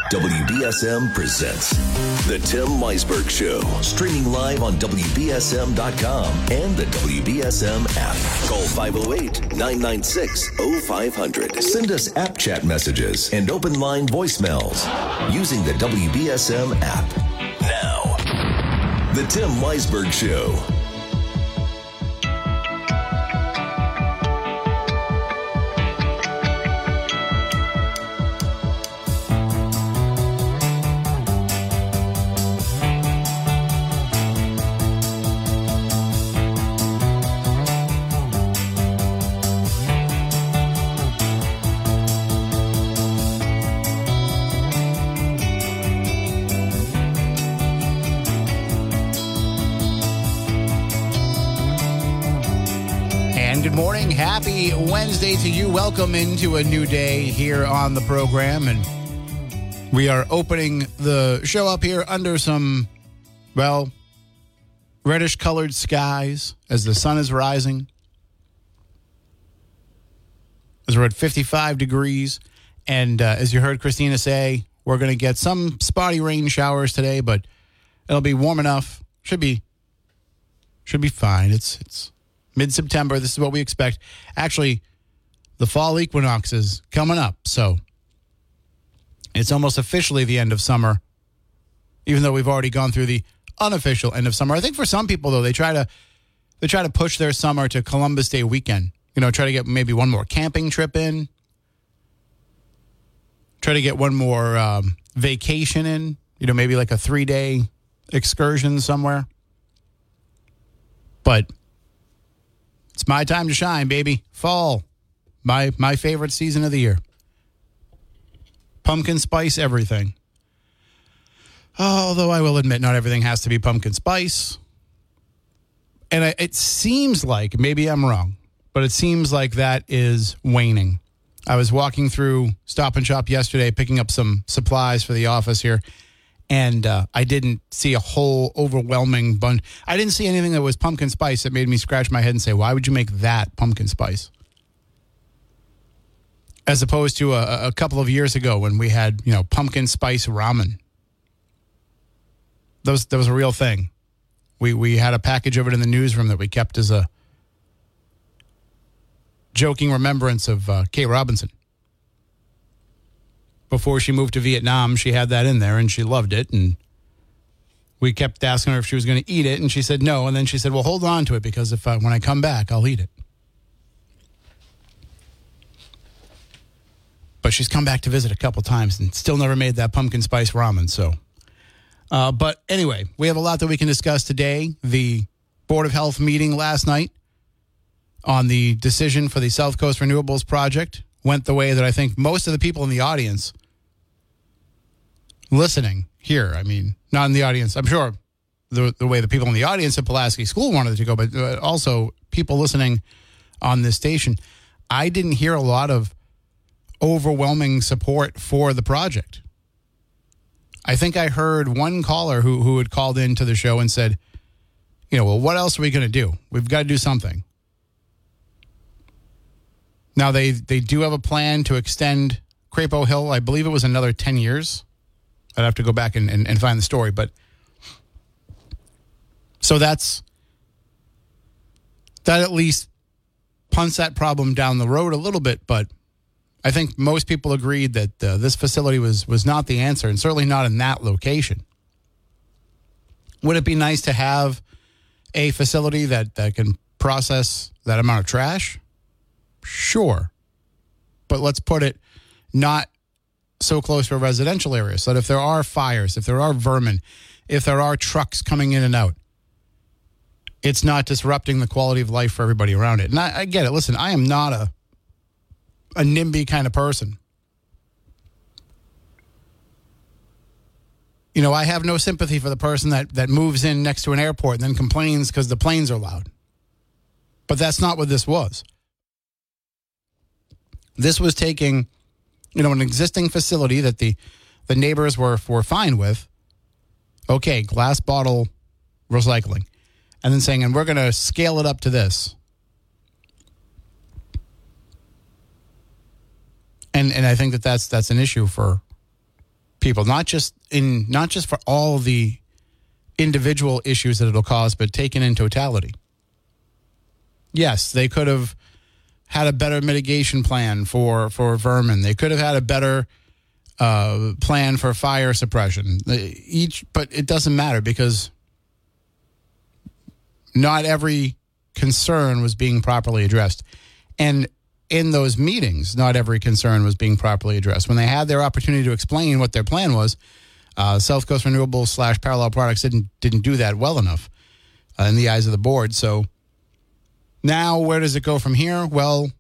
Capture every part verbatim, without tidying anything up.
W B S M presents The Tim Weisberg Show, streaming live on W B S M dot com and the W B S M app. Call five oh eight, nine nine six, oh five hundred. Send us app chat messages and open line voicemails using the W B S M app. Now, The Tim Weisberg Show. Good morning. Happy Wednesday to you. Welcome into a new day here on the program. And we are opening the show up here under some, well, reddish colored skies as the sun is rising. As we're at fifty-five degrees. And uh, as you heard Christina say, we're going to get some spotty rain showers today, but it'll be warm enough. Should be, should be fine. It's, it's, mid-September, this is what we expect. Actually, the fall equinox is coming up, so it's almost officially the end of summer, even though we've already gone through the unofficial end of summer. I think for some people, though, they try to they try to push their summer to Columbus Day weekend. You know, try to get maybe one more camping trip in. Try to get one more um, vacation in. You know, maybe like a three-day excursion somewhere. But it's my time to shine, baby. Fall. My my favorite season of the year. Pumpkin spice everything. Although I will admit, not everything has to be pumpkin spice. And I, it seems like, maybe I'm wrong, but it seems like that is waning. I was walking through Stop and Shop yesterday, picking up some supplies for the office here. And uh, I didn't see a whole overwhelming bunch. I didn't see anything that was pumpkin spice that made me scratch my head and say, why would you make that pumpkin spice? As opposed to a, a couple of years ago when we had, you know, pumpkin spice ramen. That was, that was a real thing. We, we had a package of it in the newsroom that we kept as a joking remembrance of uh, Kate Robinson. Before she moved to Vietnam, she had that in there, and she loved it. And we kept asking her if she was going to eat it, and she said no. And then she said, well, hold on to it, because if I, when I come back, I'll eat it. But she's come back to visit a couple times and still never made that pumpkin spice ramen. So, uh, but anyway, we have a lot that we can discuss today. The Board of Health meeting last night on the decision for the South Coast Renewables Project went the way that I think most of the people in the audience listening here, I mean, not in the audience, I'm sure the the way the people in the audience at Pulaski School wanted it to go, but uh, also people listening on this station, I didn't hear a lot of overwhelming support for the project. I think I heard one caller who, who had called into the show and said, you know, well, what else are we going to do? We've got to do something. Now, they, they do have a plan to extend Crapo Hill. I believe it was another ten years. I'd have to go back and, and, and find the story. But so that's, that at least punts that problem down the road a little bit. But I think most people agreed that uh, this facility was, was not the answer, and certainly not in that location. Would it be nice to have a facility that, that can process that amount of trash? Sure. But let's put it not so close to a residential area so that if there are fires, if there are vermin, if there are trucks coming in and out, it's not disrupting the quality of life for everybody around it. And I, I get it. Listen, I am not a a NIMBY kind of person. You know, I have no sympathy for the person that, that moves in next to an airport and then complains because the planes are loud. But that's not what this was. This was taking, you know, an existing facility that the, the neighbors were, were fine with. Okay, glass bottle recycling. And then saying, and we're going to scale it up to this. And and I think that that's, that's an issue for people, not just in not just for all the individual issues that it'll cause, but taken in totality. Yes, they could have had a better mitigation plan for, for vermin. They could have had a better uh, plan for fire suppression. Each, but it doesn't matter because not every concern was being properly addressed. And in those meetings, not every concern was being properly addressed. When they had their opportunity to explain what their plan was, uh, South Coast Renewables slash Parallel Products didn't didn't do that well enough uh, in the eyes of the board. So now where does it go from here? Well,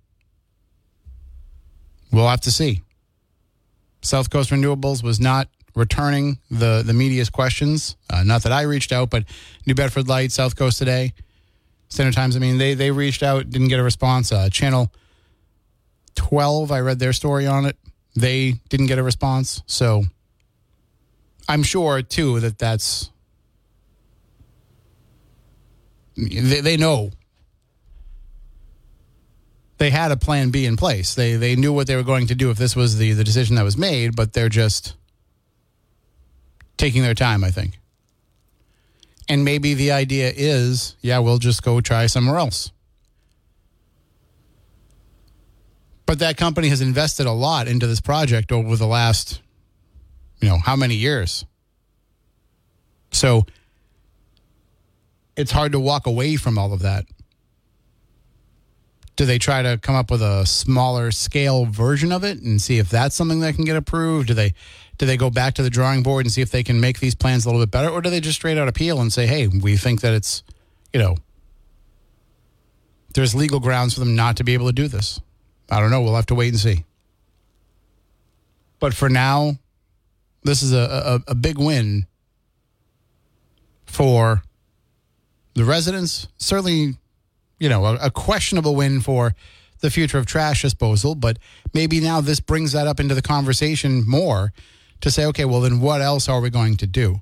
we'll have to see. South Coast Renewables was not returning the, the media's questions. Uh, not that I reached out, but New Bedford Light, South Coast Today, Standard Times, I mean, they, they reached out, didn't get a response. Uh, Channel twelve, I read their story on it. They didn't get a response. So I'm sure, too, that that's... They, they know. They had a plan B in place. They they knew what they were going to do if this was the, the decision that was made, but they're just taking their time, I think. And maybe the idea is, yeah, we'll just go try somewhere else. But that company has invested a lot into this project over the last, you know, how many years? So it's hard to walk away from all of that. Do they try to come up with a smaller scale version of it and see if that's something that can get approved? Do they do they go back to the drawing board and see if they can make these plans a little bit better? Or do they just straight out appeal and say, hey, we think that it's, you know, there's legal grounds for them not to be able to do this? I don't know. We'll have to wait and see. But for now, this is a, a, a big win for the residents. Certainly, you know, a, a questionable win for the future of trash disposal, but maybe now this brings that up into the conversation more to say, okay, well, then what else are we going to do?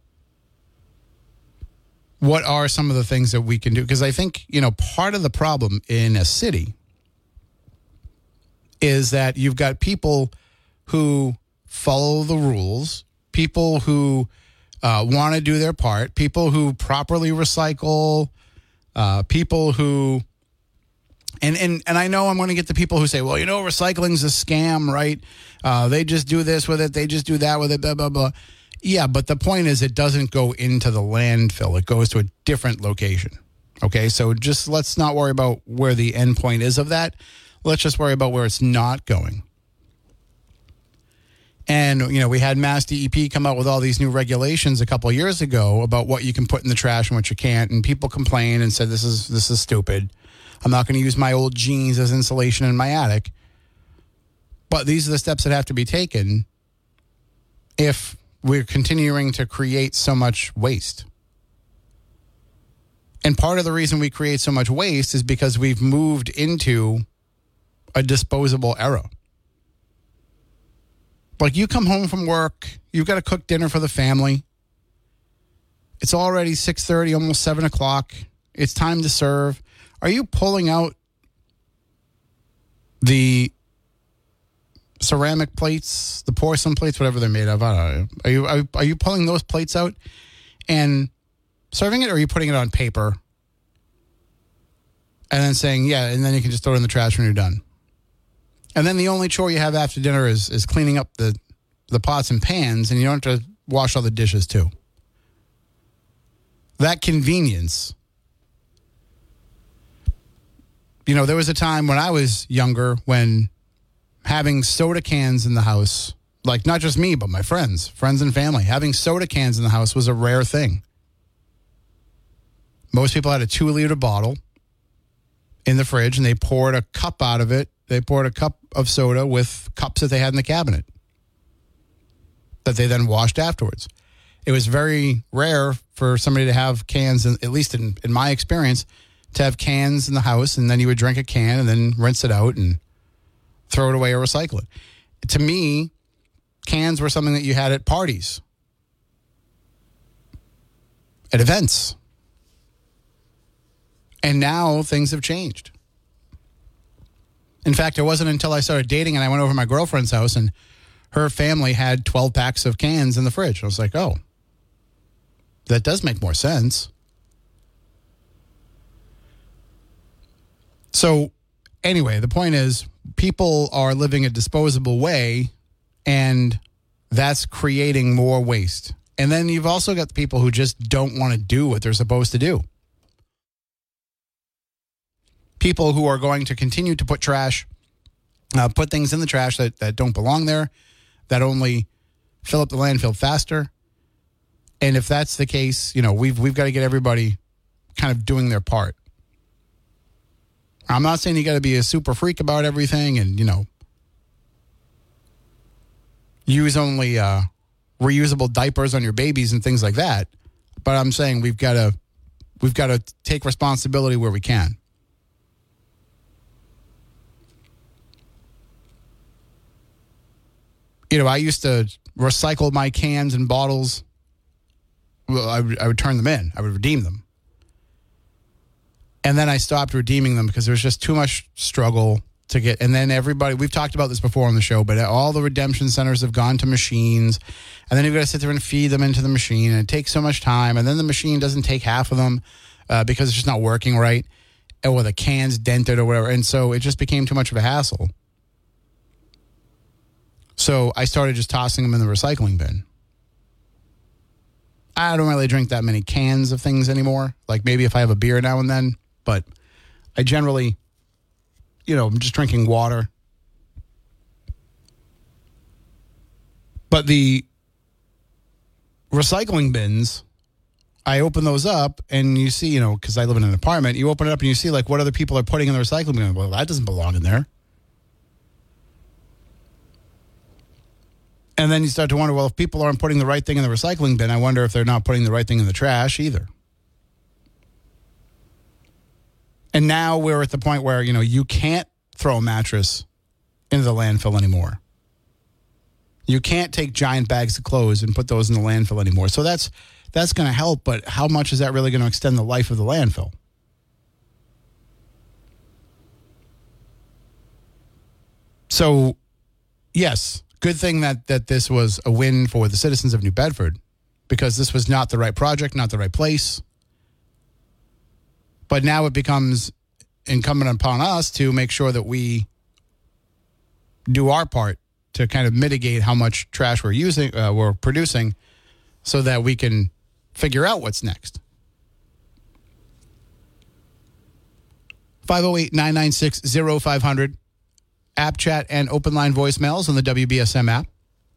What are some of the things that we can do? Because I think, you know, part of the problem in a city is that you've got people who follow the rules, people who uh, want to do their part, people who properly recycle, Uh, people who, and, and, and I know I'm going to get the people who say, well, you know, recycling's a scam, right? Uh, they just do this with it. They just do that with it, blah, blah, blah. Yeah, but the point is it doesn't go into the landfill. It goes to a different location. Okay, so just let's not worry about where the end point is of that. Let's just worry about where it's not going. And, you know, we had Mass D E P come out with all these new regulations a couple of years ago about what you can put in the trash and what you can't. And people complained and said, this is this is stupid. I'm not going to use my old jeans as insulation in my attic. But these are the steps that have to be taken if we're continuing to create so much waste. And part of the reason we create so much waste is because we've moved into a disposable era. Like, you come home from work, you've got to cook dinner for the family. It's already six thirty, almost seven o'clock. It's time to serve. Are you pulling out the ceramic plates, the porcelain plates, whatever they're made of? I don't know. Are you, are, are you pulling those plates out and serving it, or are you putting it on paper and then saying, yeah, and then you can just throw it in the trash when you're done? And then the only chore you have after dinner is is cleaning up the, the pots and pans, and you don't have to wash all the dishes too. That convenience. You know, there was a time when I was younger when having soda cans in the house, like not just me, but my friends, friends and family, having soda cans in the house was a rare thing. Most people had a two-liter bottle in the fridge, and they poured a cup out of it. They poured a cup of soda with cups that they had in the cabinet that they then washed afterwards. It was very rare for somebody to have cans, in, at least in, in my experience, to have cans in the house, and then you would drink a can and then rinse it out and throw it away or recycle it. To me, cans were something that you had at parties, at events. And now things have changed. In fact, it wasn't until I started dating and I went over to my girlfriend's house and her family had twelve packs of cans in the fridge. I was like, oh, that does make more sense. So anyway, the point is people are living a disposable way, and that's creating more waste. And then you've also got the people who just don't want to do what they're supposed to do. People who are going to continue to put trash, uh, put things in the trash that, that don't belong there, that only fill up the landfill faster. And if that's the case, you know, we've we've got to get everybody kind of doing their part. I'm not saying you got to be a super freak about everything and, you know, use only uh, reusable diapers on your babies and things like that. But I'm saying we've got to we've got to take responsibility where we can. You know, I used to recycle my cans and bottles. Well, I would, I would turn them in. I would redeem them. And then I stopped redeeming them because there was just too much struggle to get. And then everybody, we've talked about this before on the show, but all the redemption centers have gone to machines. And then you've got to sit there and feed them into the machine. And it takes so much time. And then the machine doesn't take half of them uh, because it's just not working right. Or the can's dented or whatever. And so it just became too much of a hassle. So I started just tossing them in the recycling bin. I don't really drink that many cans of things anymore. Like maybe if I have a beer now and then. But I generally, you know, I'm just drinking water. But the recycling bins, I open those up and you see, you know, because I live in an apartment, you open it up and you see like what other people are putting in the recycling bin. Well, that doesn't belong in there. And then you start to wonder, well, if people aren't putting the right thing in the recycling bin, I wonder if they're not putting the right thing in the trash either. And now we're at the point where, you know, you can't throw a mattress into the landfill anymore. You can't take giant bags of clothes and put those in the landfill anymore. So that's that's going to help, but how much is that really going to extend the life of the landfill? So, yes, good thing that that this was a win for the citizens of New Bedford, because this was not the right project, not the right place. But now it becomes incumbent upon us to make sure that we do our part to kind of mitigate how much trash we're using, uh, we're producing, so that we can figure out what's next. five oh eight, nine nine six, oh five hundred, app chat and open line voicemails on the W B S M app.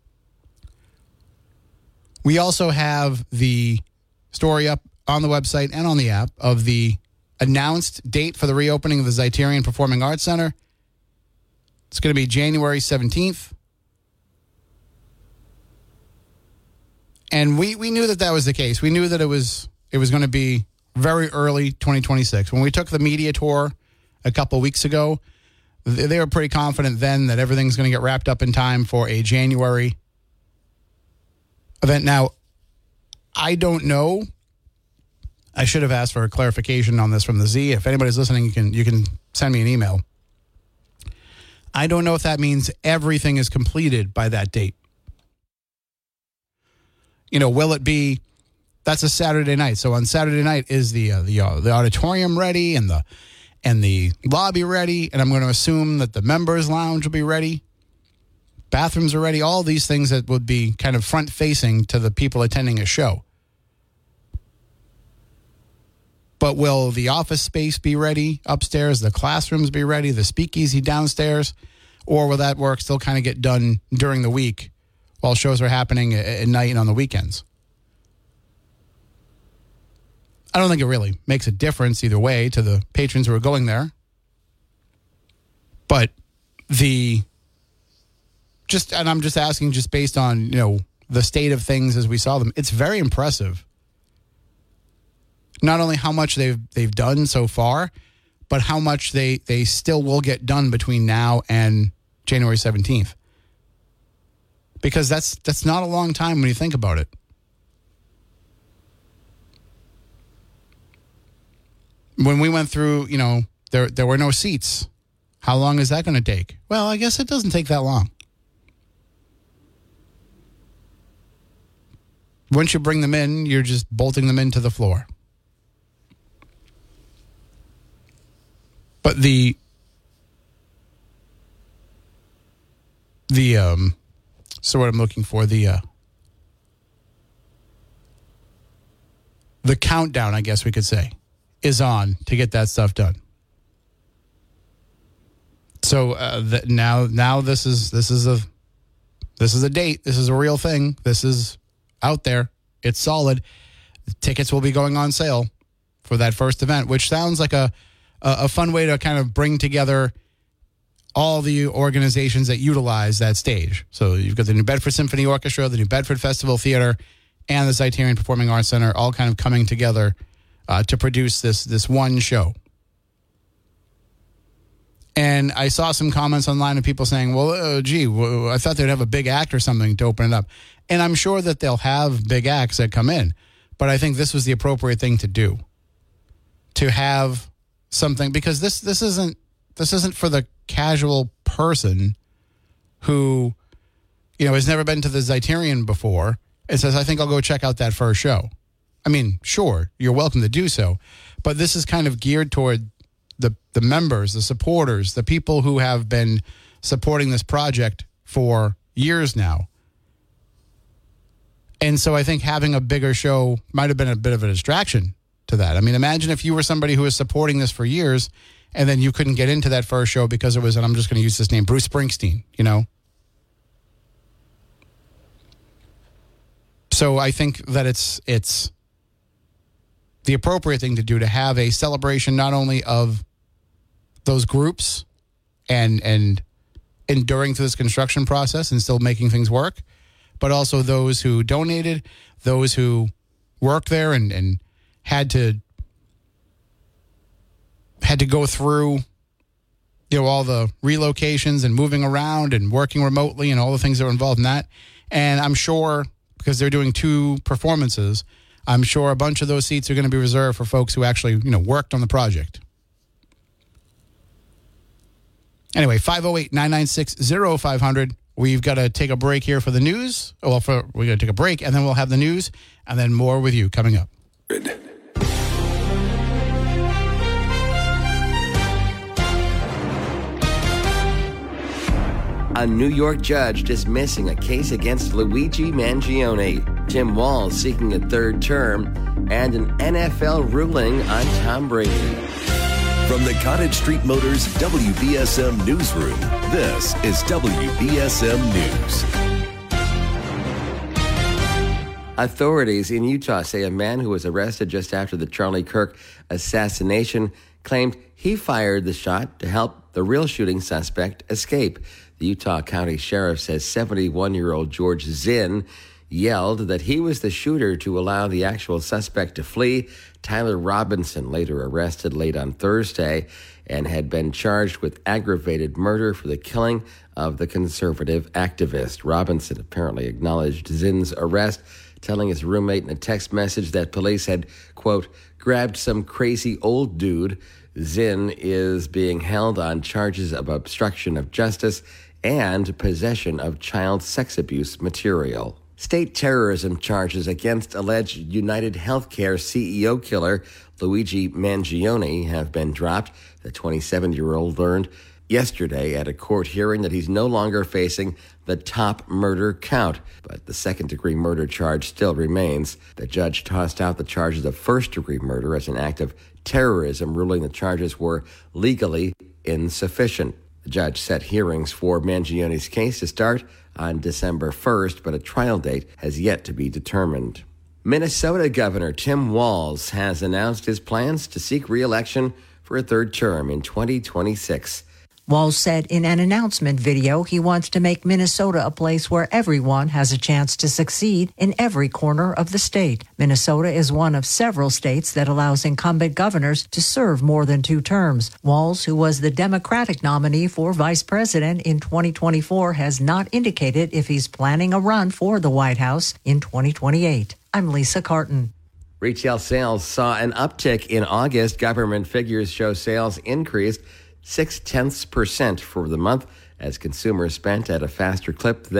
We also have the story up on the website and on the app of the announced date for the reopening of the Zeiterion Performing Arts Center. It's going to be January seventeenth. And we, we knew that that was the case. We knew that it was it was going to be very early twenty twenty-six. When we took the media tour a couple weeks ago, they were pretty confident then that everything's going to get wrapped up in time for a January event. Now, I don't know. I should have asked for a clarification on this from the Z. If anybody's listening, you can you can send me an email. I don't know if that means everything is completed by that date. You know, will it be? That's a Saturday night. So on Saturday night, is the uh, the uh, the auditorium ready and the and the lobby ready? And I'm going to assume that the members' lounge will be ready. Bathrooms are ready. All these things that would be kind of front facing to the people attending a show. But will the office space be ready upstairs? The classrooms be ready? The speakeasy downstairs? Or will that work still kind of get done during the week while shows are happening at night and on the weekends? I don't think it really makes a difference either way to the patrons who are going there. But the just, and I'm just asking just based on, you know, the state of things as we saw them, it's very impressive. Not only how much they've they've done so far, but how much they, they still will get done between now and January seventeenth. Because that's that's not a long time when you think about it. When we went through, you know, there there were no seats. How long is that going to take? Well, I guess it doesn't take that long. once you bring them in, you're just bolting them into the floor. But the the um, so what I'm looking for the uh, the countdown, I guess we could say, is on to get that stuff done. So uh, the, now now this is this is a this is a date. This is a real thing. This is out there. It's solid. The tickets will be going on sale for that first event, which sounds like a a fun way to kind of bring together all the organizations that utilize that stage. So you've got the New Bedford Symphony Orchestra, the New Bedford Festival Theater, and the Zeitarian Performing Arts Center all kind of coming together uh, to produce this this one show. And I saw some comments online of people saying, well, uh, gee, well, I thought they'd have a big act or something to open it up. And I'm sure that they'll have big acts that come in. But I think this was the appropriate thing to do. To have something, because this this isn't this isn't for the casual person who, you know, has never been to the Zeitarian before and says, I think I'll go check out that first show. I mean, sure, you're welcome to do so, but this is kind of geared toward the the members, the supporters, the people who have been supporting this project for years now. And so I think having a bigger show might have been a bit of a distraction to that. I mean, imagine if you were somebody who was supporting this for years and then you couldn't get into that first show because it was, and I'm just going to use this name, Bruce Springsteen, you know? So I think that it's it's the appropriate thing to do to have a celebration not only of those groups and and enduring through this construction process and still making things work, but also those who donated, those who worked there and, and had to had to go through, you know, all the relocations and moving around and working remotely and all the things that were involved in that. And I'm sure, because they're doing two performances, I'm sure a bunch of those seats are going to be reserved for folks who actually, you know, worked on the project. Anyway, five oh eight, nine nine six, oh five hundred. We've got to take a break here for the news. Well, for we're going to take a break, and then we'll have the news, and then more with you coming up. Good. A New York judge dismissing a case against Luigi Mangione, Tim Walz seeking a third term, and an N F L ruling on Tom Brady. From the Cottage Street Motors W B S M Newsroom, this is W B S M News. Authorities in Utah say a man who was arrested just after the Charlie Kirk assassination claimed he fired the shot to help the real shooting suspect escape. The Utah County Sheriff says seventy-one-year-old George Zinn yelled that he was the shooter to allow the actual suspect to flee. Tyler Robinson, later arrested late on Thursday, and had been charged with aggravated murder for the killing of the conservative activist. Robinson apparently acknowledged Zinn's arrest, telling his roommate in a text message that police had, quote, grabbed some crazy old dude. Zinn is being held on charges of obstruction of justice and possession of child sex abuse material. State terrorism charges against alleged United Healthcare C E O killer Luigi Mangione have been dropped. The twenty-seven-year-old learned yesterday at a court hearing that he's no longer facing the top murder count, but the second-degree murder charge still remains. The judge tossed out the charges of first-degree murder as an act of terrorism, ruling the charges were legally insufficient. The judge set hearings for Mangione's case to start on December first, but a trial date has yet to be determined. Minnesota Governor Tim Walz has announced his plans to seek re-election for a third term in twenty twenty-six. Walz said in an announcement video he wants to make Minnesota a place where everyone has a chance to succeed in every corner of the state. Minnesota is one of several states that allows incumbent governors to serve more than two terms. Walz, who was the Democratic nominee for vice president in twenty twenty-four, has not indicated if he's planning a run for the White House in twenty twenty-eight. I'm Lisa Carton. Retail sales saw an uptick in August. Government figures show sales increased six tenths percent for the month as consumers spent at a faster clip than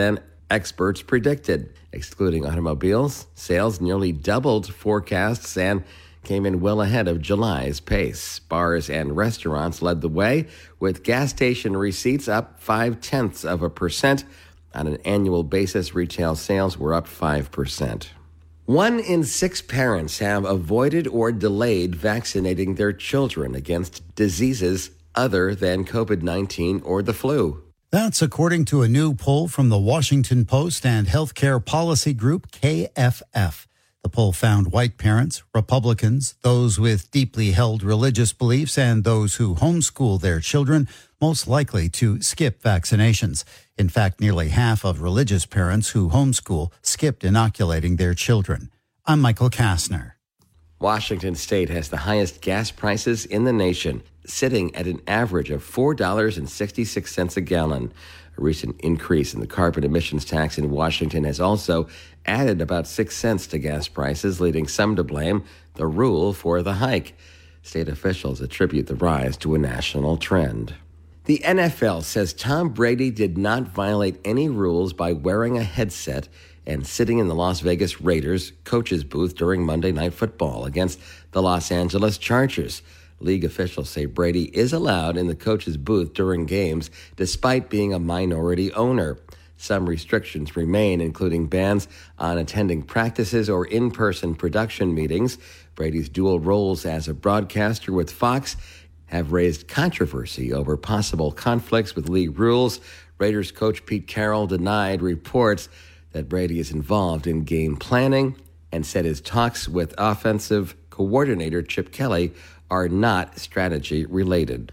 experts predicted. Excluding automobiles, sales nearly doubled forecasts and came in well ahead of July's pace. Bars and restaurants led the way, with gas station receipts up five-tenths of a percent. On an annual basis, retail sales were up five percent. One in six parents have avoided or delayed vaccinating their children against diseases other than covid nineteen or the flu. That's according to a new poll from the Washington Post and healthcare policy group K F F. The poll found white parents, Republicans, those with deeply held religious beliefs, and those who homeschool their children most likely to skip vaccinations. In fact, nearly half of religious parents who homeschool skipped inoculating their children. I'm Michael Kastner. Washington State has the highest gas prices in the nation, sitting at an average of four dollars and sixty-six cents a gallon. A recent increase in the carbon emissions tax in Washington has also added about six cents to gas prices, leading some to blame the rule for the hike. State officials attribute the rise to a national trend. The N F L says Tom Brady did not violate any rules by wearing a headset and sitting in the Las Vegas Raiders coach's booth during Monday Night Football against the Los Angeles Chargers. League officials say Brady is allowed in the coach's booth during games despite being a minority owner. Some restrictions remain, including bans on attending practices or in-person production meetings. Brady's dual roles as a broadcaster with Fox have raised controversy over possible conflicts with league rules. Raiders coach Pete Carroll denied reports that Brady is involved in game planning and said his talks with offensive coordinator Chip Kelly are not strategy related.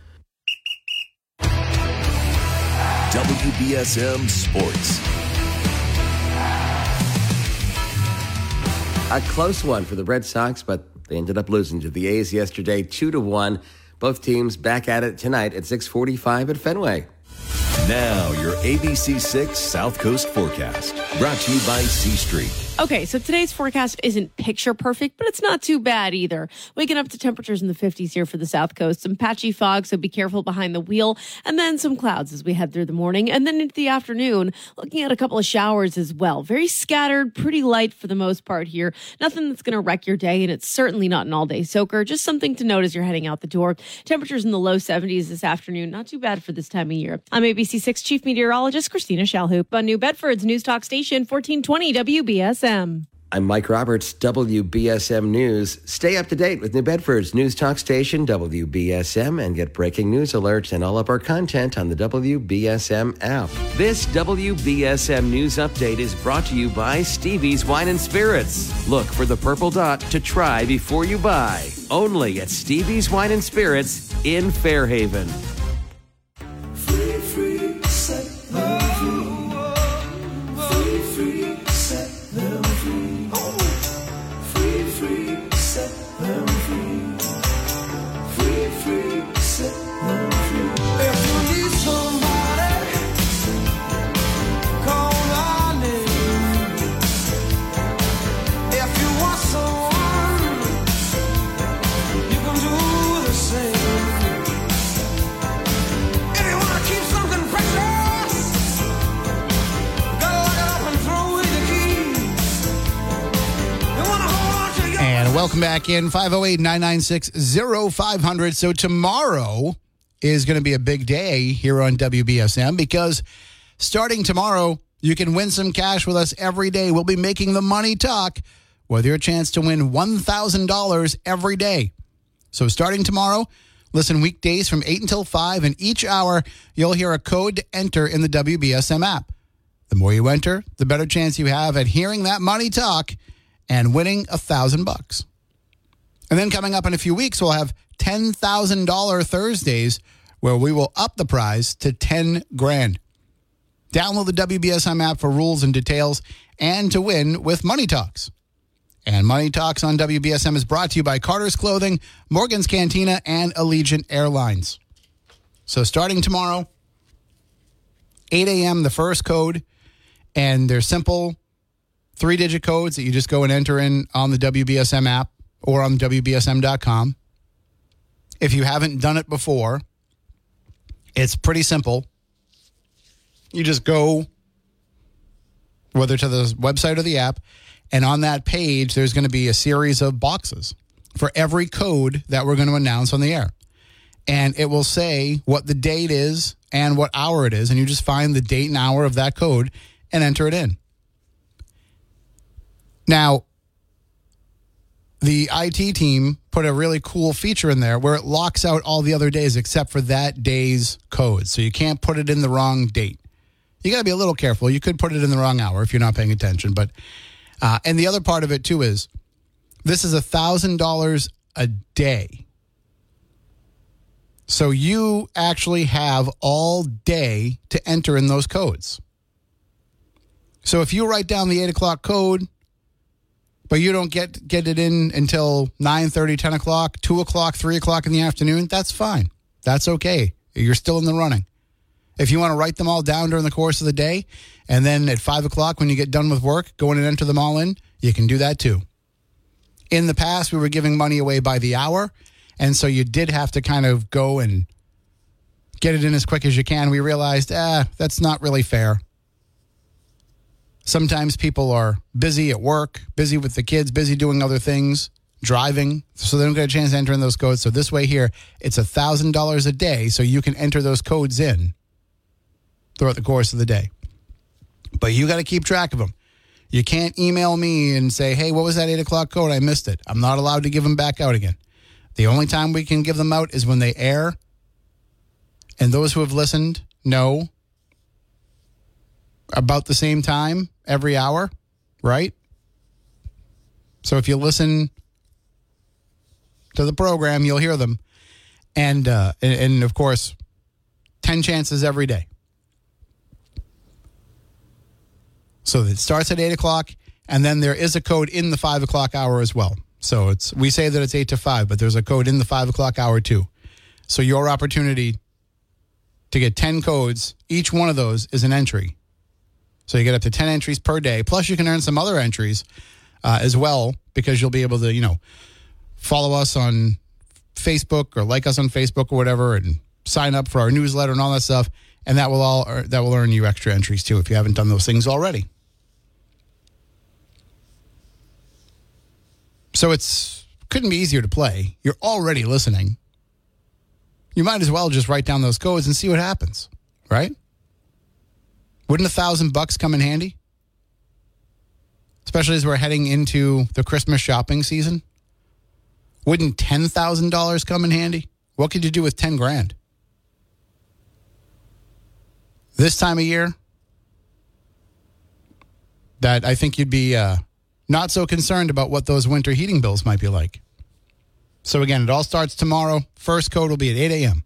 W B S M Sports. A close one for the Red Sox, but they ended up losing to the A's yesterday, two to one. Both teams back at it tonight at six forty-five at Fenway. Now, your A B C six South Coast forecast, brought to you by C Street. Okay, so today's forecast isn't picture perfect, but it's not too bad either. Waking up to temperatures in the fifties here for the South Coast. Some patchy fog, so be careful behind the wheel. And then some clouds as we head through the morning. And then into the afternoon, looking at a couple of showers as well. Very scattered, pretty light for the most part here. Nothing that's going to wreck your day, and it's certainly not an all-day soaker. Just something to note as you're heading out the door. Temperatures in the low seventies this afternoon. Not too bad for this time of year. I'm A B C six Chief Meteorologist Christina Shalhoop on New Bedford's News Talk Station, fourteen twenty W B S M. I'm Mike Roberts, W B S M News. Stay up to date with New Bedford's News Talk Station, W B S M, and get breaking news alerts and all of our content on the W B S M app. This W B S M News Update is brought to you by Stevie's Wine and Spirits. Look for the purple dot to try before you buy. Only at Stevie's Wine and Spirits in Fairhaven. Free, free, set them free. Free, free, set them free. Free, free, set them free. Free, free, set them free. If you need somebody, call my name. If you want someone, you can do the same. If you want to keep something precious, gotta lock it up and throw away the key. You want to hold on to your And welcome back in, five oh eight, nine nine six, oh five hundred. So tomorrow is going to be a big day here on W B S M because starting tomorrow, you can win some cash with us every day. We'll be making the money talk with your chance to win one thousand dollars every day. So starting tomorrow, listen weekdays from eight until five, and each hour you'll hear a code to enter in the W B S M app. The more you enter, the better chance you have at hearing that money talk and winning a thousand bucks. And then coming up in a few weeks, we'll have ten thousand dollars Thursdays where we will up the prize to ten grand. Download the W B S M app for rules and details and to win with Money Talks. And Money Talks on W B S M is brought to you by Carter's Clothing, Morgan's Cantina, and Allegiant Airlines. So starting tomorrow, eight a.m., the first code, and they're simple three-digit codes that you just go and enter in on the W B S M app or on W B S M dot com. If you haven't done it before, it's pretty simple. You just go whether to the website or the app. And on that page, there's going to be a series of boxes for every code that we're going to announce on the air. And it will say what the date is and what hour it is. And you just find the date and hour of that code and enter it in. Now, the I T team put a really cool feature in there where it locks out all the other days except for that day's code. So you can't put it in the wrong date. You got to be a little careful. You could put it in the wrong hour if you're not paying attention. But uh, and the other part of it, too, is this is one thousand dollars a day. So you actually have all day to enter in those codes. So if you write down the eight o'clock code, but you don't get get it in until nine thirty, ten o'clock, two o'clock, three o'clock in the afternoon, that's fine. That's okay. You're still in the running. If you want to write them all down during the course of the day, and then at five o'clock when you get done with work, go in and enter them all in, you can do that too. In the past, we were giving money away by the hour, and so you did have to kind of go and get it in as quick as you can. We realized, ah, that's not really fair. Sometimes people are busy at work, busy with the kids, busy doing other things, driving, so they don't get a chance to enter in those codes. So this way here, it's one thousand dollars a day, so you can enter those codes in throughout the course of the day. But you got to keep track of them. You can't email me and say, hey, what was that eight o'clock code? I missed it. I'm not allowed to give them back out again. The only time we can give them out is when they air. And those who have listened know about the same time every hour, right? So if you listen to the program, you'll hear them. And, uh, and, and of course, ten chances every day. So it starts at eight o'clock, and then there is a code in the five o'clock hour as well. So it's we say that it's eight to five, but there's a code in the five o'clock hour too. So your opportunity to get ten codes, each one of those is an entry. So you get up to ten entries per day. Plus you can earn some other entries uh, as well, because you'll be able to, you know, follow us on Facebook or like us on Facebook or whatever, and sign up for our newsletter and all that stuff. And that will all that will earn you extra entries too if you haven't done those things already. So it's couldn't be easier to play. You're already listening. You might as well just write down those codes and see what happens, right? Wouldn't a thousand bucks come in handy? Especially as we're heading into the Christmas shopping season. Wouldn't ten thousand dollars come in handy? What could you do with ten grand? This time of year, that I think you'd be uh, not so concerned about what those winter heating bills might be like. So again, it all starts tomorrow. First code will be at eight a.m.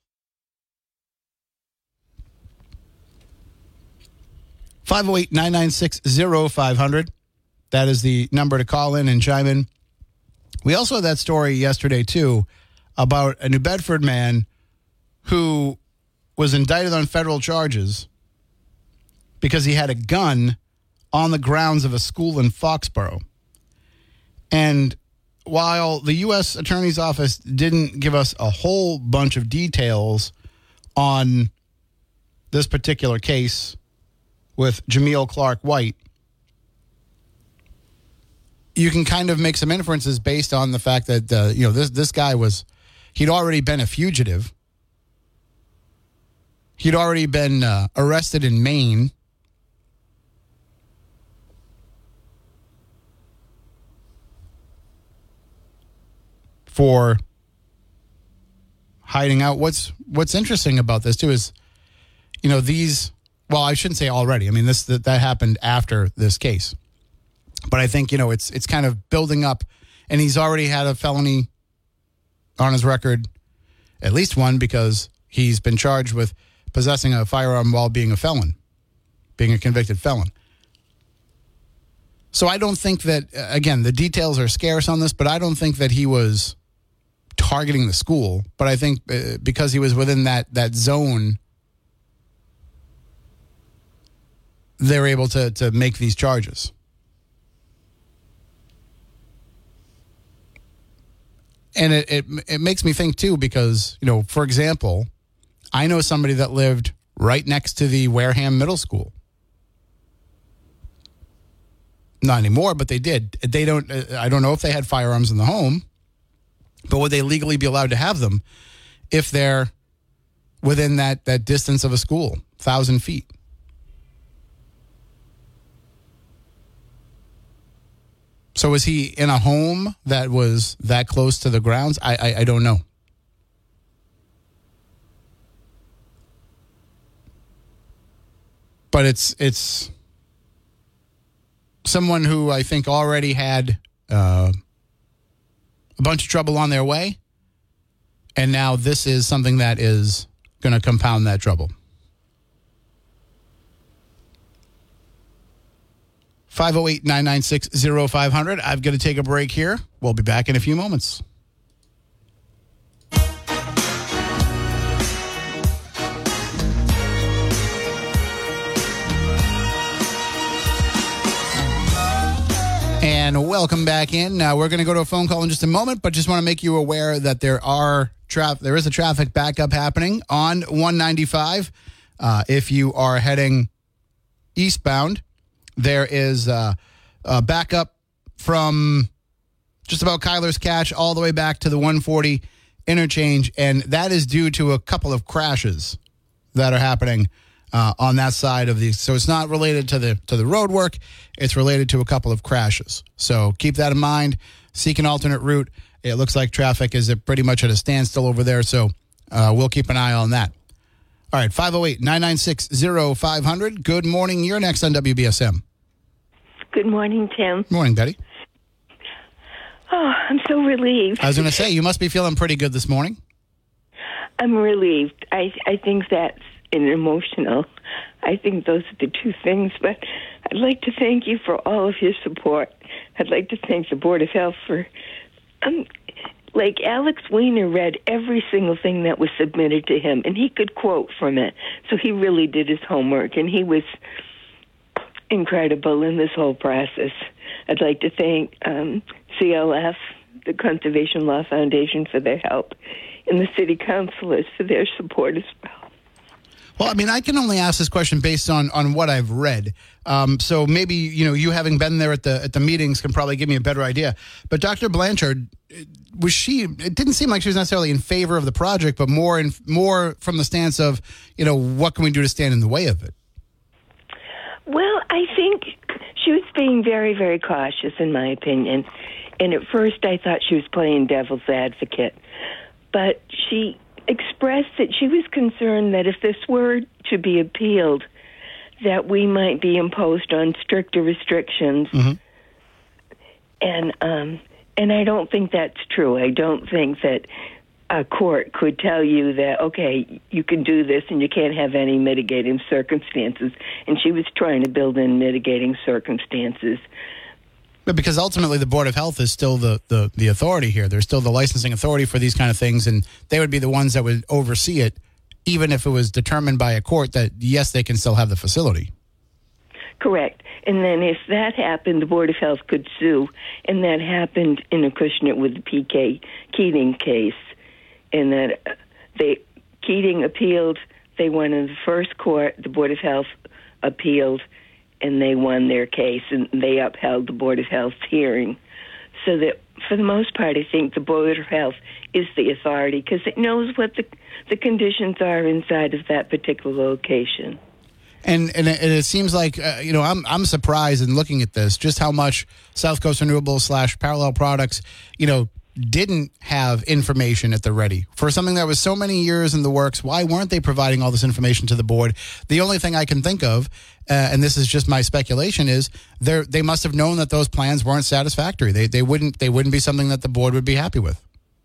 five oh eight, nine nine six, oh five hundred. That is the number to call in and chime in. We also had that story yesterday, too, about a New Bedford man who was indicted on federal charges because he had a gun on the grounds of a school in Foxborough. And while the U S Attorney's Office didn't give us a whole bunch of details on this particular case with Jameel Clark White, you can kind of make some inferences based on the fact that, uh, you know, this, this guy was, he'd already been a fugitive. He'd already been uh, arrested in Maine. For hiding out. What's what's interesting about this too is, you know, these. Well, I shouldn't say already. I mean, this that, that happened after this case, but I think you know it's it's kind of building up, and he's already had a felony on his record, at least one, because he's been charged with possessing a firearm while being a felon, being a convicted felon. So I don't think that, again, the details are scarce on this, but I don't think that he was targeting the school. But I think uh, because he was within that that zone, they're able to to make these charges. And it, it it makes me think, too, because, you know, for example, I know somebody that lived right next to the Wareham Middle School. Not anymore, but they did. They don't. Uh, I don't know if they had firearms in the home, but would they legally be allowed to have them if they're within that, that distance of a school, thousand feet? So was he in a home that was that close to the grounds? I I, I don't know. But it's it's someone who I think already had uh, a bunch of trouble on their way, and now this is something that is going to compound that trouble. five oh eight, nine nine six, oh five hundred. I've got to take a break here. We'll be back in a few moments. And welcome back in. Uh, we're going to go to a phone call in just a moment, but just want to make you aware that there are tra- there is a traffic backup happening on one ninety-five. Uh, if you are heading eastbound, there is uh, a backup from just about Kyler's Catch all the way back to the one forty interchange, and that is due to a couple of crashes that are happening Uh, on that side of the, so it's not related to the to the road work. It's related to a couple of crashes. So keep that in mind. Seek an alternate route. It looks like traffic is pretty much at a standstill over there. So uh, we'll keep an eye on that. All right, five oh eight, nine nine six, oh five hundred. Good morning. You're next on W B S M. Good morning, Tim. Morning, Betty. Oh, I'm so relieved. I was going to say, you must be feeling pretty good this morning. I'm relieved. I I think that's and emotional. I think those are the two things, but I'd like to thank you for all of your support. I'd like to thank the Board of Health for, um, like Alex Weiner read every single thing that was submitted to him, and he could quote from it. So he really did his homework, and he was incredible in this whole process. I'd like to thank um, C L F, the Conservation Law Foundation, for their help, and the city councilors for their support as well. Well, I mean, I can only ask this question based on, on what I've read. Um, so maybe, you know, you having been there at the at the meetings can probably give me a better idea. But Doctor Blanchard, was she, it didn't seem like she was necessarily in favor of the project, but more in more from the stance of, you know, what can we do to stand in the way of it? Well, I think she was being very, very cautious, in my opinion. And at first I thought she was playing devil's advocate. But she expressed that she was concerned that if this were to be appealed, that we might be imposed on stricter restrictions. Mm-hmm. And um, and I don't think that's true. I don't think that a court could tell you that, okay, you can do this and you can't have any mitigating circumstances. And she was trying to build in mitigating circumstances. But because ultimately the Board of Health is still the, the, the authority here. They're still the licensing authority for these kind of things, and they would be the ones that would oversee it, even if it was determined by a court that, yes, they can still have the facility. Correct. And then if that happened, the Board of Health could sue, and that happened in Acushnet with the P K Keating case, and that they Keating appealed. They won in the first court. The Board of Health appealed, and they won their case, and they upheld the Board of Health's hearing. So that, for the most part, I think the Board of Health is the authority because it knows what the the conditions are inside of that particular location. And and it, and it seems like uh, you know I'm I'm surprised in looking at this just how much South Coast Renewable slash Parallel Products you know didn't have information at the ready for something that was so many years in the works. Why weren't they providing all this information to the board? The only thing I can think of, uh, and this is just my speculation, is they they must have known that those plans weren't satisfactory. They they wouldn't they wouldn't be something that the board would be happy with.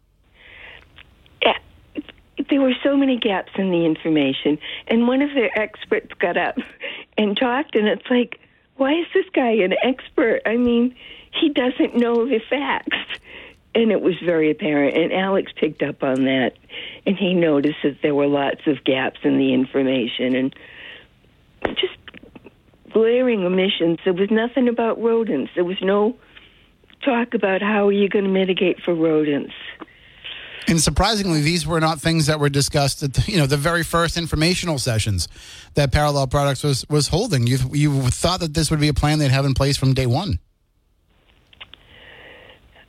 Yeah, there were so many gaps in the information, and one of their experts got up and talked, and it's like, why is this guy an expert? I mean, he doesn't know the facts. And it was very apparent, and Alex picked up on that, and he noticed that there were lots of gaps in the information and just glaring omissions. There was nothing about rodents. There was no talk about how are you going to mitigate for rodents. And surprisingly, these were not things that were discussed at the, you know the very first informational sessions that Parallel Products was was holding. You you thought that this would be a plan they'd have in place from day one.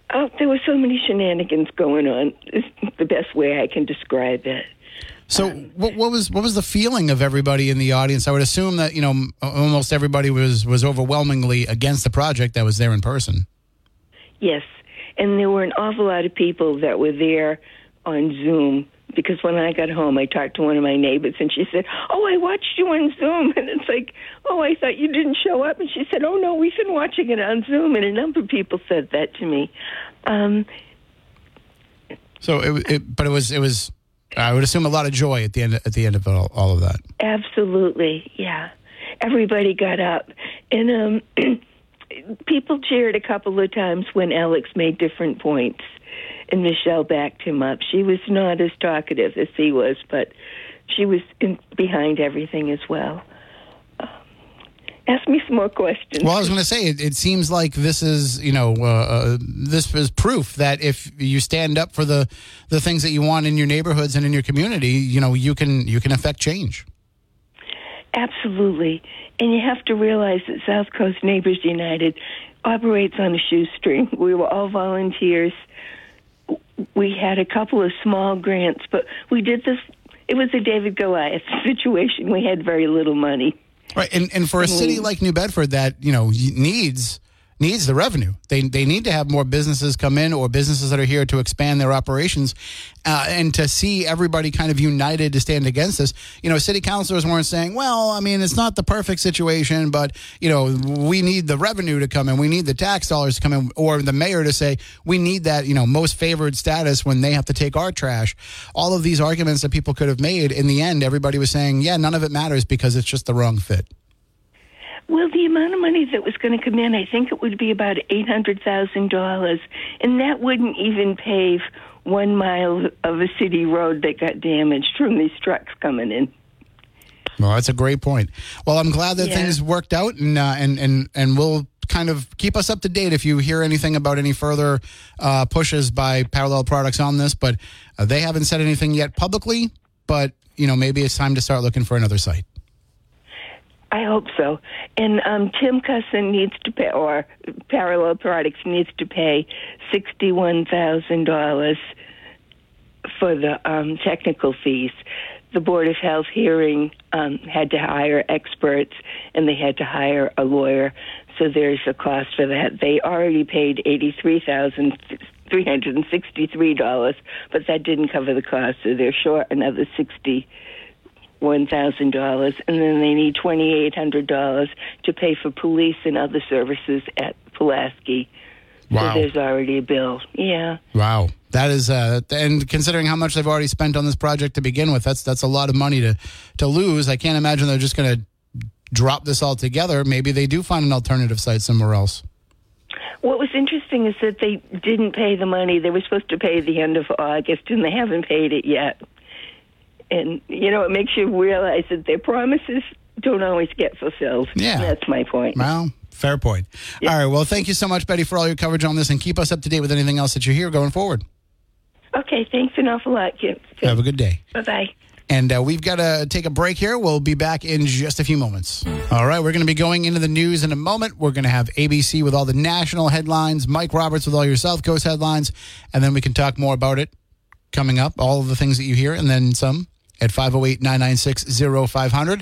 Oh, there were so many shenanigans going on. Is the best way I can describe it. So, what, what was what was the feeling of everybody in the audience? I would assume that you know m- almost everybody was was overwhelmingly against the project that was there in person. Yes, and there were an awful lot of people that were there on Zoom, because when I got home, I talked to one of my neighbors, and she said, "Oh, I watched you on Zoom." And it's like, "Oh, I thought you didn't show up." And she said, "Oh, no, we've been watching it on Zoom." And a number of people said that to me. Um, so, it, it, but it was it was. I would assume a lot of joy at the end at the end of all, all of that. Absolutely, yeah. Everybody got up, and um, people cheered a couple of times when Alex made different points, and Michelle backed him up. She was not as talkative as he was, but she was in, behind everything as well. Um, ask me some more questions. Well, I was going to say, it, it seems like this is, you know, uh, uh, this is proof that if you stand up for the, the things that you want in your neighborhoods and in your community, you know, you can you can affect change. Absolutely. And you have to realize that South Coast Neighbors United operates on a shoestring. We were all volunteers. We had a couple of small grants, but we did this. It was a David Goliath situation. We had very little money. Right, and and for a city like New Bedford that, you know, needs needs the revenue, they they need to have more businesses come in, or businesses that are here to expand their operations, uh, and to see everybody kind of united to stand against this. You know, city councilors weren't saying, well, I mean, it's not the perfect situation, but, you know, we need the revenue to come in, we need the tax dollars to come in, or the mayor to say, we need that, you know, most favored status when they have to take our trash. All of these arguments that people could have made, in the end, everybody was saying, yeah, none of it matters because it's just the wrong fit. Well, the amount of money that was going to come in, I think it would be about eight hundred thousand dollars, and that wouldn't even pave one mile of a city road that got damaged from these trucks coming in. Well, that's a great point. Well, I'm glad that Yeah. things worked out, and uh, and and and we'll kind of keep us up to date if you hear anything about any further uh, pushes by Parallel Products on this. But uh, they haven't said anything yet publicly. But you know, maybe it's time to start looking for another site. I hope so. And um, Tim Cusson needs to pay, or Parallel Products needs to pay sixty-one thousand dollars for the um, technical fees. The Board of Health hearing um, had to hire experts, and they had to hire a lawyer, so there's a cost for that. They already paid eighty-three thousand three hundred sixty-three dollars, but that didn't cover the cost, so they're short another sixty one thousand dollars, and then they need twenty-eight hundred dollars to pay for police and other services at Pulaski. Wow. So there's already a bill. Yeah. Wow, that is, uh, and considering how much they've already spent on this project to begin with, that's that's a lot of money to to lose. I can't imagine they're just going to drop this all together. Maybe they do find an alternative site somewhere else. What was interesting is that they didn't pay the money. They were supposed to pay the end of August, and they haven't paid it yet. And, you know, it makes you realize that their promises don't always get fulfilled. Yeah. That's my point. Well, fair point. Yeah. All right. Well, thank you so much, Betty, for all your coverage on this, and keep us up to date with anything else that you hear going forward. Okay. Thanks an awful lot, Kim. Have a good day. Bye-bye. And uh, we've got to take a break here. We'll be back in just a few moments. All right. We're going to be going into the news in a moment. We're going to have A B C with all the national headlines, Mike Roberts with all your South Coast headlines, and then we can talk more about it coming up, all of the things that you hear, and then some at five oh eight, nine nine six, oh five hundred.